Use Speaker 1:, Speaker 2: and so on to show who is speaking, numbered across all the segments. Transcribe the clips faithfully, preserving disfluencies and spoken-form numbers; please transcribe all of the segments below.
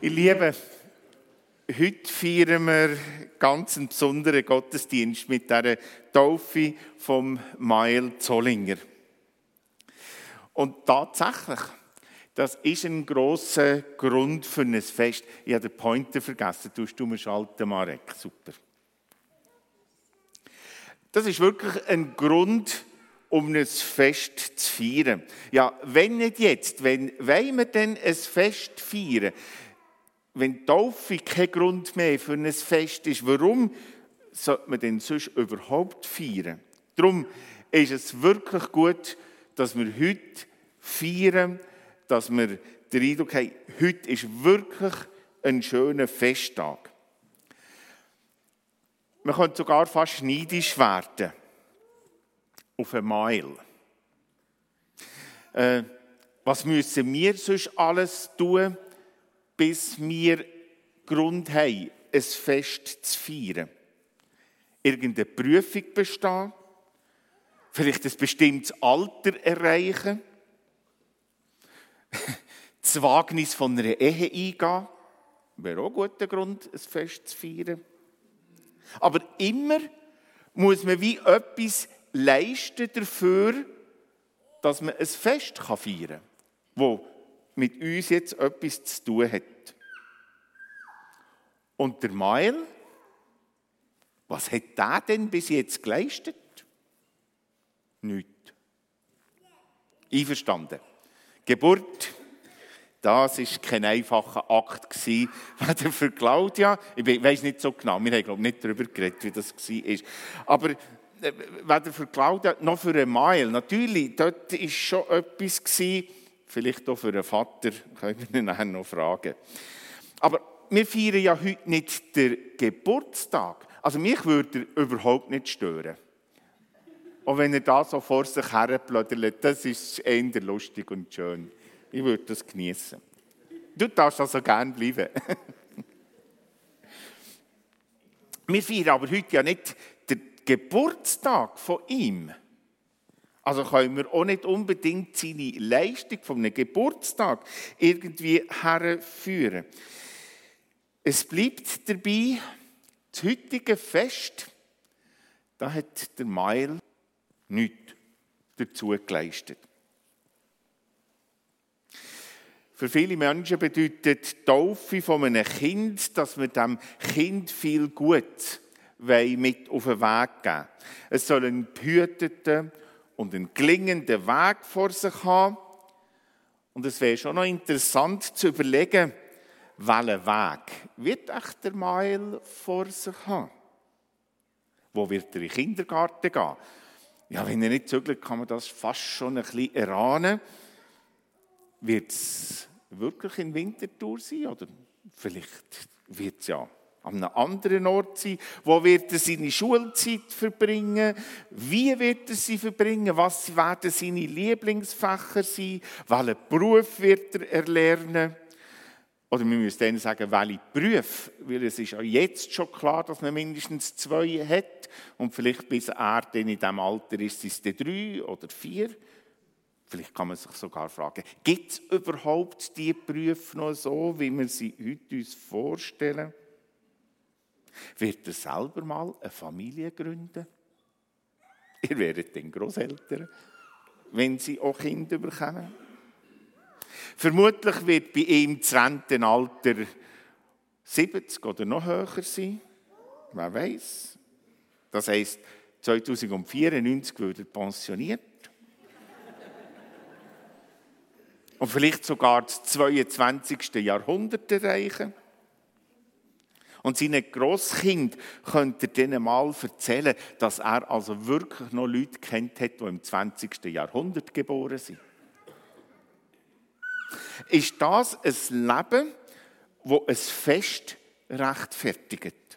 Speaker 1: Ihr Lieben, heute feiern wir ganz einen besonderen Gottesdienst mit dieser Taufe vom Mael Zollinger. Und tatsächlich, das ist ein grosser Grund für ein Fest. Ich habe den Pointer vergessen, tust du mir schalten, Marek, super. Das ist wirklich ein Grund, um ein Fest zu feiern. Ja, wenn nicht jetzt, wenn wollen wir denn ein Fest feiern? Wenn die Taufe kein Grund mehr für ein Fest ist, warum sollte man denn sonst überhaupt feiern? Darum ist es wirklich gut, dass wir heute feiern, dass wir den Eindruck haben, heute ist wirklich ein schöner Festtag. Man könnte sogar fast neidisch werden auf ein Mael. Äh, was müssen wir sonst alles tun, bis wir Grund haben, ein Fest zu feiern? Irgendeine Prüfung bestehen? Vielleicht ein bestimmtes Alter erreichen? Das Wagnis von einer Ehe eingehen? Wäre auch ein guter Grund, ein Fest zu feiern. Aber immer muss man wie etwas leisten dafür, dass man ein Fest feiern kann, das mit uns jetzt etwas zu tun hat. Und der Mael, was hat der denn bis jetzt geleistet? Nichts. Einverstanden. Geburt, das war kein einfacher Akt, weder für Claudia, ich weiss nicht so genau, wir haben glaube ich nicht darüber geredet, wie das war, aber äh, weder für Claudia noch für einen Mael. Natürlich, dort war schon etwas gewesen, vielleicht auch für einen Vater, können wir ihn nachher noch fragen. Aber wir feiern ja heute nicht den Geburtstag. Also mich würde er überhaupt nicht stören. Auch wenn er da so vor sich herplödert, das ist eher lustig und schön. Ich würde das genießen. Du darfst also gerne bleiben. Wir feiern aber heute ja nicht den Geburtstag von ihm. Also können wir auch nicht unbedingt seine Leistung von einem Geburtstag irgendwie herführen. Es bleibt dabei, das heutige Fest, da hat der Mael nichts dazu geleistet. Für viele Menschen bedeutet die Taufe von einem Kind, dass wir dem Kind viel Gutes mit auf den Weg geben wollen. Es soll einen behüteten und einen gelingenden Weg vor sich haben. Und es wäre schon noch interessant zu überlegen, welchen Weg wird echt der Mael vor sich haben? Wo wird er in den Kindergarten gehen? Ja, wenn er nicht zögert, kann man das fast schon ein bisschen erahnen. Wird es wirklich in Winterthur sein? Oder vielleicht wird es ja an einem anderen Ort sein. Wo wird er seine Schulzeit verbringen? Wie wird er sie verbringen? Was werden seine Lieblingsfächer sein? Welchen Beruf wird er erlernen? Oder wir müssen dann sagen, welche Berufe? Weil es ist ja jetzt schon klar, dass man mindestens zwei hat. Und vielleicht bis er dann in diesem Alter ist, sind es dann drei oder vier. Vielleicht kann man sich sogar fragen, gibt es überhaupt diese Berufe noch so, wie wir sie heute uns vorstellen? Wird er selber mal eine Familie gründen? Ihr werdet dann Grosseltern, wenn sie auch Kinder bekommen. Vermutlich wird bei ihm das Rentenalter siebzig oder noch höher sein. Wer weiß? Das heisst, zweitausendvierundneunzig wird er pensioniert. Und vielleicht sogar das zweiundzwanzigste Jahrhundert erreichen. Und seinen Grosskind könnte er denen mal erzählen, dass er also wirklich noch Leute kennt hat, die im zwanzigsten Jahrhundert geboren sind. Ist das ein Leben, das ein Fest rechtfertigt?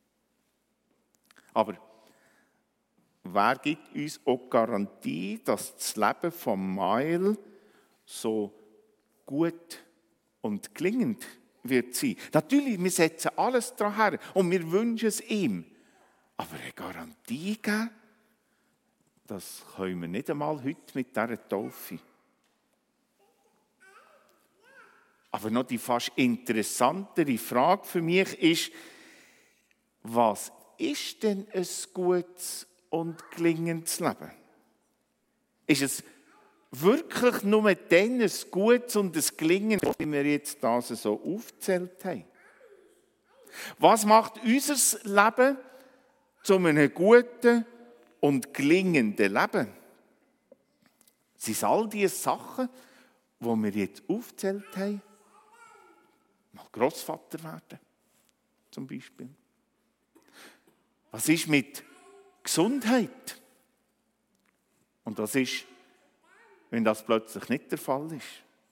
Speaker 1: Aber wer gibt uns auch Garantie, dass das Leben von Mael so gut und gelingend wird sein? Natürlich, wir setzen alles daran her und wir wünschen es ihm. Aber eine Garantie geben, das können wir nicht einmal heute mit dieser Taufe. Aber noch die fast interessantere Frage für mich ist, was ist denn ein gutes und gelingendes Leben? Ist es wirklich nur dann ein gutes und ein gelingendes, wie wir jetzt das so aufgezählt haben? Was macht unser Leben zu einem guten und gelingenden Leben? Sind es all diese Sachen, die wir jetzt aufgezählt haben? Mal Grossvater werden, zum Beispiel. Was ist mit Gesundheit? Und was ist, wenn das plötzlich nicht der Fall ist?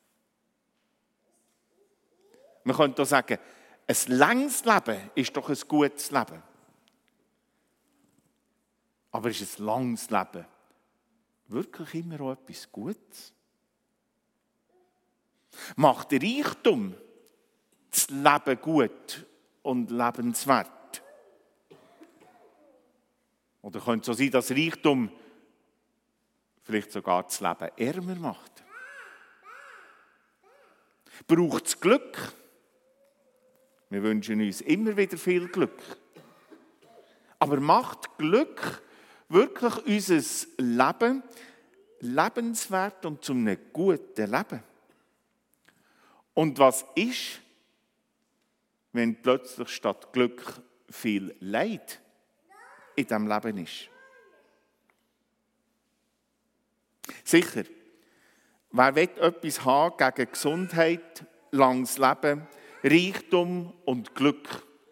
Speaker 1: Man könnte auch sagen, ein langes Leben ist doch ein gutes Leben. Aber ist ein langes Leben wirklich immer auch etwas Gutes? Macht der Reichtum das Leben gut und lebenswert? Oder könnte es so sein, dass Reichtum vielleicht sogar das Leben ärmer macht? Braucht es Glück? Wir wünschen uns immer wieder viel Glück. Aber macht Glück wirklich unser Leben lebenswert und zu einem guten Leben? Und was ist, wenn plötzlich statt Glück viel Leid in diesem Leben ist? Sicher, wer will etwas haben gegen Gesundheit, langes Leben, Reichtum und Glück?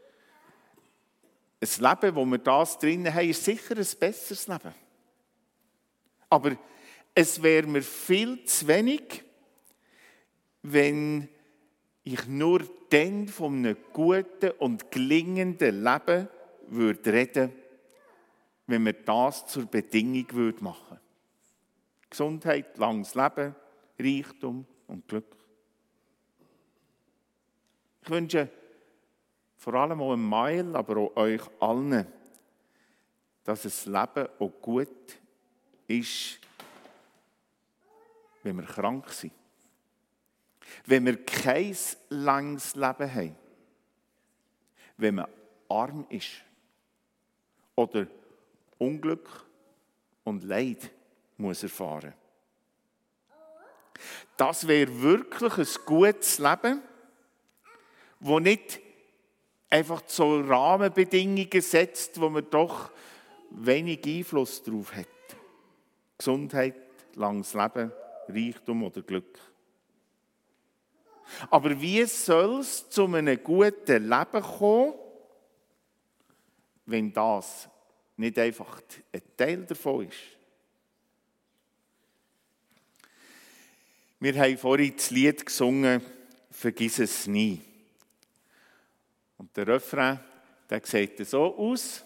Speaker 1: Ein Leben, wo wir das drin haben, ist sicher ein besseres Leben. Aber es wäre mir viel zu wenig, wenn ich nur dann von einem guten und gelingenden Leben würde reden, wenn wir das zur Bedingung würde machen. Gesundheit, langes Leben, Reichtum und Glück. Ich wünsche vor allem auch dem Mael, aber auch euch allen, dass das Leben auch gut ist, wenn wir krank sind. Wenn wir kein langes Leben haben. Wenn man arm ist. Oder Unglück und Leid muss erfahren. Das wäre wirklich ein gutes Leben, das nicht einfach so Rahmenbedingungen setzt, wo man doch wenig Einfluss darauf hat. Gesundheit, langes Leben, Reichtum oder Glück. Aber wie soll es zu einem guten Leben kommen, wenn das nicht einfach ein Teil davon ist? Wir haben vorhin das Lied gesungen, «Vergiss es nie». Und der Refrain, der sieht so aus.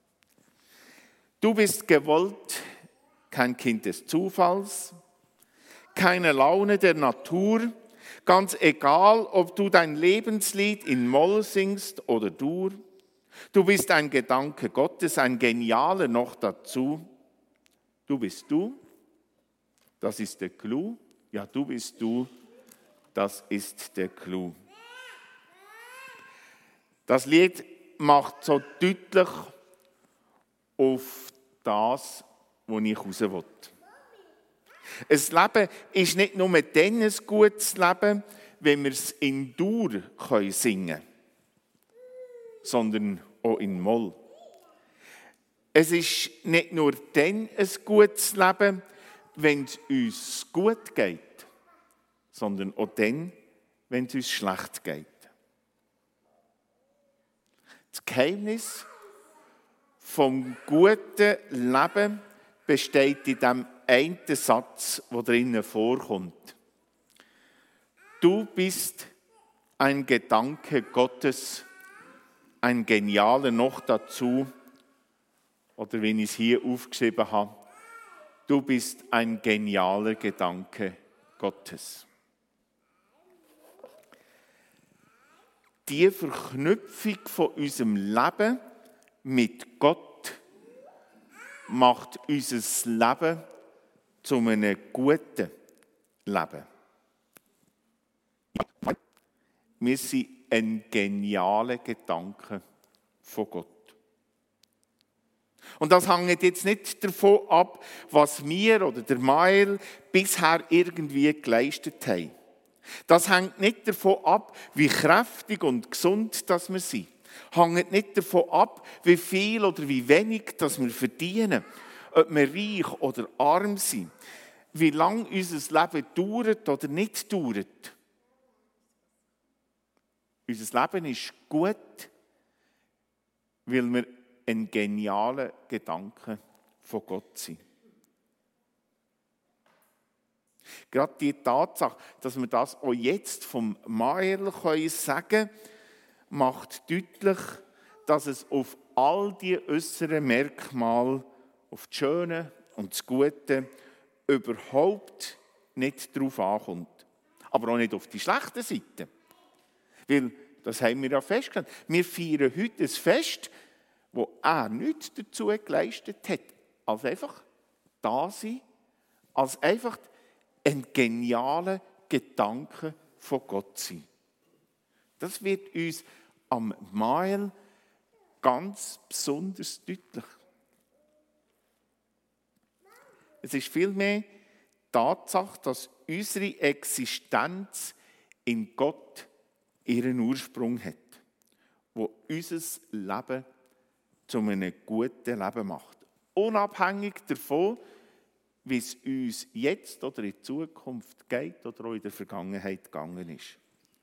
Speaker 1: Du bist gewollt, kein Kind des Zufalls, keine Laune der Natur, ganz egal, ob du dein Lebenslied in Moll singst oder Dur. Du bist ein Gedanke Gottes, ein genialer noch dazu. Du bist du, das ist der Clou. Ja, du bist du, das ist der Clou. Das Lied macht so deutlich auf das, wo ich raus will. Ein Leben ist nicht nur dann ein gutes Leben, wenn wir es in Dur singen können, sondern auch in Moll. Es ist nicht nur dann ein gutes Leben, wenn es uns gut geht, sondern auch dann, wenn es uns schlecht geht. Das Geheimnis vom guten Leben besteht in dem einen Satz, der drinnen vorkommt. Du bist ein Gedanke Gottes, ein genialer noch dazu, oder wenn ich es hier aufgeschrieben habe, du bist ein genialer Gedanke Gottes. Die Verknüpfung von unserem Leben mit Gott macht unser Leben zu einem guten Leben. Wir sind ein genialer Gedanke von Gott. Und das hängt jetzt nicht davon ab, was wir oder der Mael bisher irgendwie geleistet haben. Das hängt nicht davon ab, wie kräftig und gesund das wir sind. Hängt nicht davon ab, wie viel oder wie wenig das wir verdienen. Ob wir reich oder arm sind. Wie lange unser Leben dauert oder nicht dauert. Unser Leben ist gut, weil wir ein genialer Gedanke von Gott sind. Gerade die Tatsache, dass wir das auch jetzt vom Mael sagen können, macht deutlich, dass es auf all die äußeren Merkmale, auf das Schöne und das Gute, überhaupt nicht drauf ankommt. Aber auch nicht auf die schlechte Seite. Weil, das haben wir ja festgestellt, wir feiern heute ein Fest, wo er nichts dazu geleistet hat, als einfach da sein, als einfach ein genialer Gedanke von Gott sein. Das wird uns am Mael ganz besonders deutlich. Es ist vielmehr die Tatsache, dass unsere Existenz in Gott ihren Ursprung hat, wo unser Leben zu einem guten Leben macht. Unabhängig davon, wie es uns jetzt oder in Zukunft geht oder auch in der Vergangenheit gegangen ist.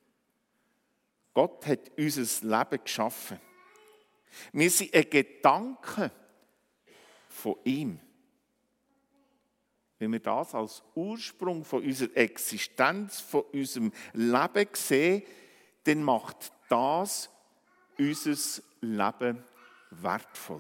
Speaker 1: Gott hat unser Leben geschaffen. Wir sind ein Gedanke von ihm. Wenn wir das als Ursprung von unserer Existenz, von unserem Leben sehen, dann macht das unser Leben wertvoll.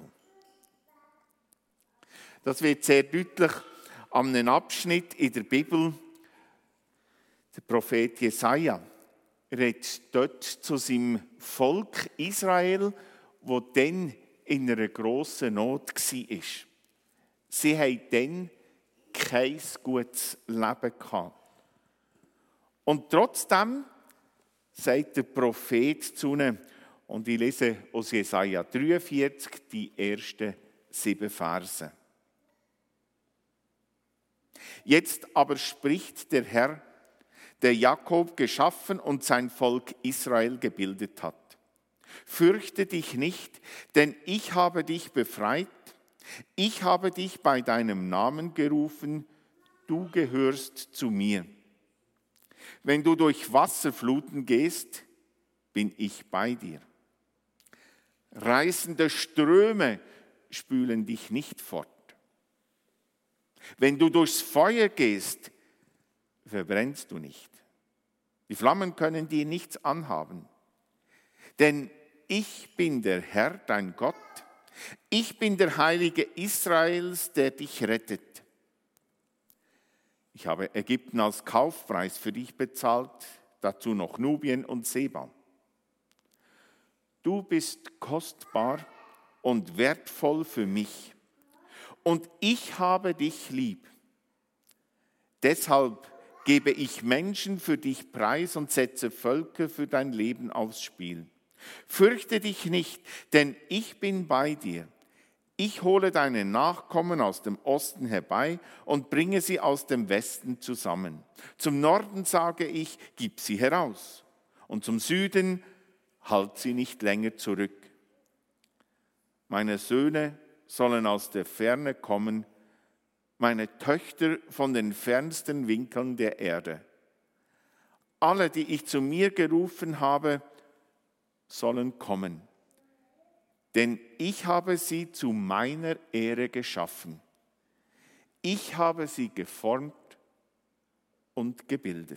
Speaker 1: Das wird sehr deutlich an einem Abschnitt in der Bibel. Der Prophet Jesaja redet dort zu seinem Volk Israel, wo dann in einer grossen Not war. Sie hatten dann kein gutes Leben gehabt. Und trotzdem sagt der Prophet zu ihnen, und ich lese aus Jesaja dreiundvierzig die ersten sieben Verse. Jetzt aber spricht der Herr, der Jakob geschaffen und sein Volk Israel gebildet hat. Fürchte dich nicht, denn ich habe dich befreit. Ich habe dich bei deinem Namen gerufen, du gehörst zu mir. Wenn du durch Wasserfluten gehst, bin ich bei dir. Reißende Ströme spülen dich nicht fort. Wenn du durchs Feuer gehst, verbrennst du nicht. Die Flammen können dir nichts anhaben. Denn ich bin der Herr, dein Gott. Ich bin der Heilige Israels, der dich rettet. Ich habe Ägypten als Kaufpreis für dich bezahlt, dazu noch Nubien und Seba. Du bist kostbar und wertvoll für mich, und ich habe dich lieb. Deshalb gebe ich Menschen für dich preis und setze Völker für dein Leben aufs Spiel. Fürchte dich nicht, denn ich bin bei dir. Ich hole deine Nachkommen aus dem Osten herbei und bringe sie aus dem Westen zusammen. Zum Norden sage ich, gib sie heraus. Und zum Süden, halt sie nicht länger zurück. Meine Söhne sollen aus der Ferne kommen, meine Töchter von den fernsten Winkeln der Erde. Alle, die ich zu mir gerufen habe, sollen kommen. Denn ich habe sie zu meiner Ehre geschaffen. Ich habe sie geformt und gebildet.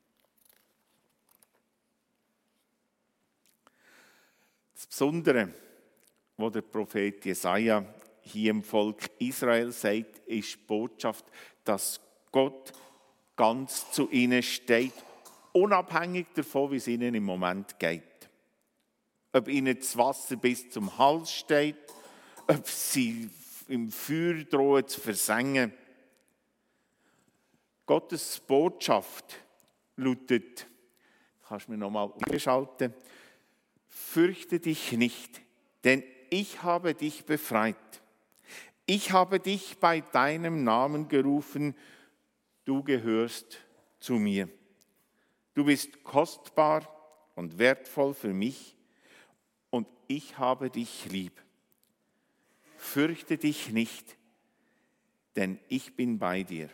Speaker 1: Das Besondere, was der Prophet Jesaja hier im Volk Israel sagt, ist die Botschaft, dass Gott ganz zu ihnen steht, unabhängig davon, wie es ihnen im Moment geht. Ob ihnen das Wasser bis zum Hals steht, ob sie im Feuer drohen zu versengen. Gottes Botschaft lautet, Kannst du mir nochmal umschalten? Fürchte dich nicht, denn ich habe dich befreit. Ich habe dich bei deinem Namen gerufen, du gehörst zu mir. Du bist kostbar und wertvoll für mich und ich habe dich lieb. Fürchte dich nicht, denn ich bin bei dir.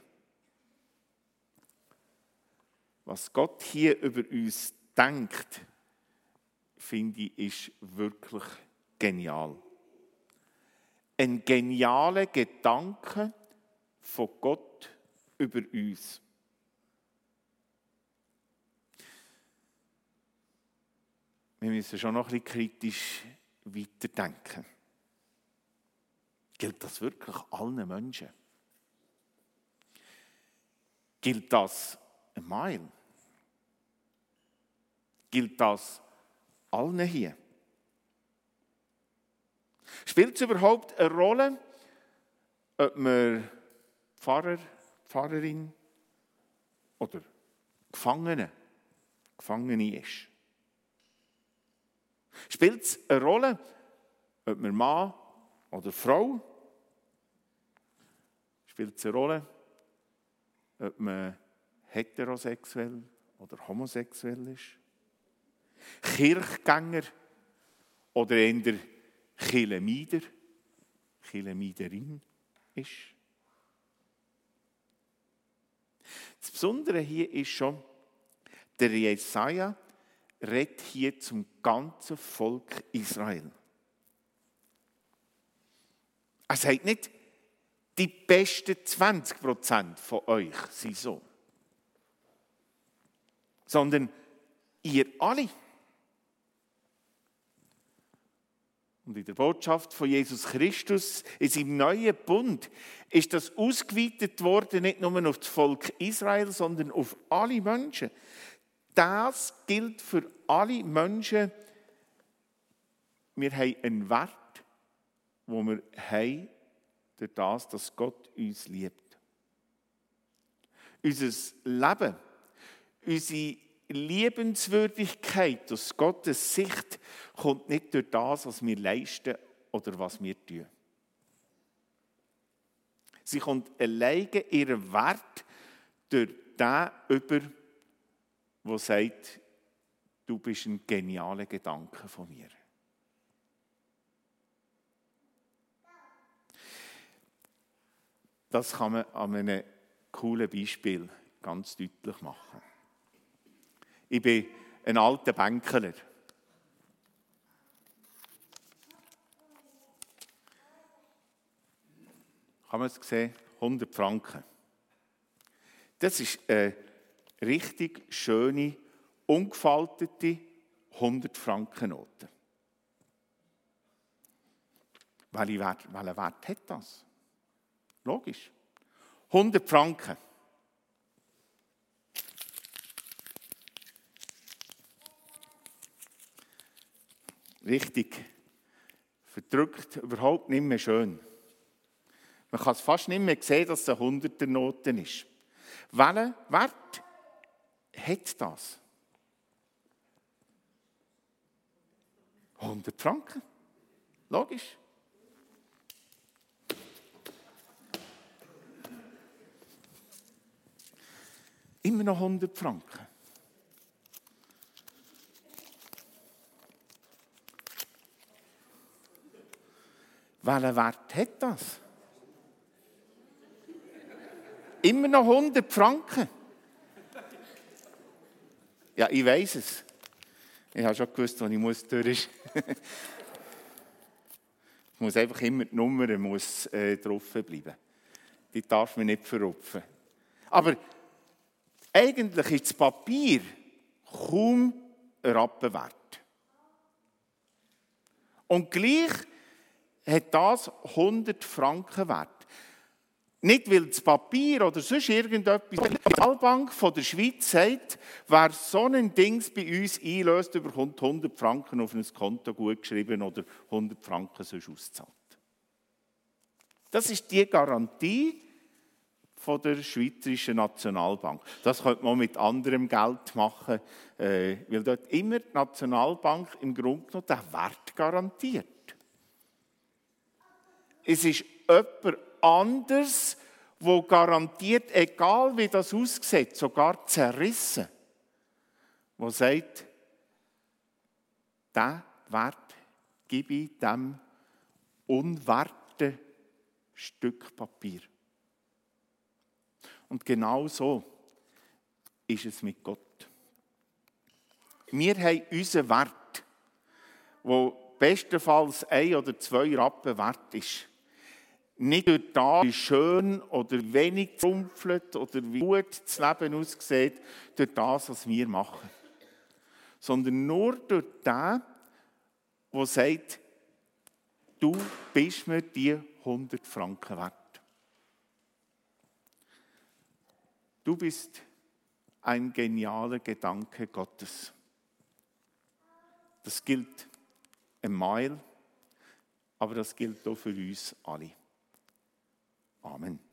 Speaker 1: Was Gott hier über uns denkt, finde ich, ist wirklich genial. Ein genialer Gedanke von Gott über uns. Wir müssen schon noch ein bisschen kritisch weiterdenken. Gilt das wirklich allen Menschen? Gilt das ein Mile? Gilt das allen hier? Spielt es überhaupt eine Rolle, ob man Pfarrer, Pfarrerin oder Gefangene, Gefangene ist? Spielt es eine Rolle, ob man Mann oder Frau? Spielt es eine Rolle, ob man heterosexuell oder homosexuell ist? Kirchgänger oder eher Kirchenmeider, Kirchenmeiderin ist? Das Besondere hier ist schon, der Jesaja redet hier zum ganzen Volk Israel. Er sagt nicht, die besten zwanzig Prozent von euch sind so, sondern ihr alle. Und in der Botschaft von Jesus Christus, in seinem neuen Bund, ist das ausgeweitet worden, nicht nur auf das Volk Israel, sondern auf alle Menschen. Das gilt für alle Menschen. Wir haben einen Wert, den wir haben, durch das, dass Gott uns liebt. Unser Leben, unsere Liebenswürdigkeit aus Gottes Sicht kommt nicht durch das, was wir leisten oder was wir tun. Sie kommt alleine ihren Wert durch den über, der sagt, du bist ein genialer Gedanke von mir. Das kann man an einem coolen Beispiel ganz deutlich machen. Ich bin ein alter Bänkler. Kann man es sehen? hundert Franken. Das ist eine richtig schöne, ungefaltete hundert Franken Note. Welchen Wert, welchen Wert hat das? Logisch. hundert Franken. Richtig verdrückt, überhaupt nicht mehr schön. Man kann es fast nicht mehr sehen, dass es eine Hunderter-Note ist. Welchen Wert hat das? hundert Franken. Logisch. Immer noch hundert Franken. Welchen Wert hat das? Immer noch hundert Franken. Ja, ich weiss es. Ich habe schon gewusst, wo ich muss durch. Ich muss einfach immer die Nummer muss, äh, drauf bleiben. Die darf man nicht verrupfen. Aber eigentlich ist das Papier kaum ein Rappen wert. Und gleich hat das hundert Franken wert. Nicht, weil das Papier oder sonst irgendetwas, die Zentralbank von der Schweiz sagt, wer so ein Ding bei uns einlöst, bekommt hundert Franken auf ein Konto gutgeschrieben oder hundert Franken sonst auszahlt. Das ist die Garantie von der Schweizerischen Nationalbank. Das könnte man mit anderem Geld machen, äh, weil dort immer die Nationalbank im Grunde genommen den Wert garantiert. Es ist jemand anderes, der garantiert, egal wie das aussieht, sogar zerrissen, der sagt, diesen Wert gebe ich dem unwerten Stück Papier. Und genau so ist es mit Gott. Wir haben unseren Wert, der bestenfalls ein oder zwei Rappen wert ist. Nicht durch das, wie schön oder wenig trumpfelt oder wie gut das Leben aussieht, durch das, was wir machen. Sondern nur durch den, der sagt, du bist mir die hundert Franken wert. Du bist ein genialer Gedanke Gottes. Das gilt einmal, aber das gilt auch für uns alle. Amen.